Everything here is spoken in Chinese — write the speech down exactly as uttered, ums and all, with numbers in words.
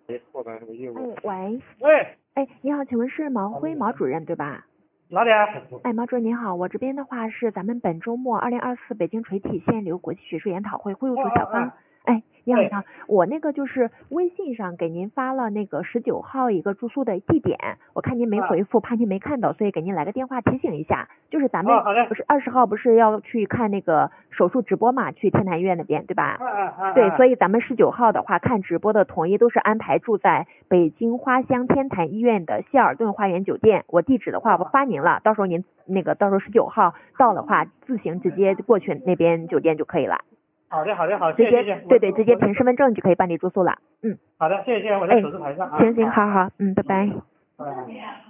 哎，拓展什么业务？ 哎，喂， 喂， 哎，你好，请问是毛辉毛主任对吧？ 哪里啊？ 哎，毛主任您好，我这边的话是咱们本周末二零二四北京垂体县流国际学术研讨会会务哦处小芳。 哦哦， 哎，你好， 对你好，我那个就是微信上给您发了那个十九号一个住宿的地点，我看您没啊， 回复，怕您没看到，所以给您来个电话提醒一下。就是咱们哦，好的， 不是二十号不是要去看那个手术直播嘛，去天坛医院那边对吧？ 啊啊啊， 对，所以以咱们十九号的话，看直播的统一都是安排住在北京花乡天坛医院的希尔顿花园酒店。我地址的话，我发您了，到时候您那个到时候十九号到的话，自行直接过去那边酒店就可以了。 好的好的好， 直接谢谢谢谢， 对对，直接凭身份证就可以办理住宿了。嗯， 好的，谢谢谢谢，我在哎， 手机台上啊， 行行，好好，嗯，拜拜。 拜拜。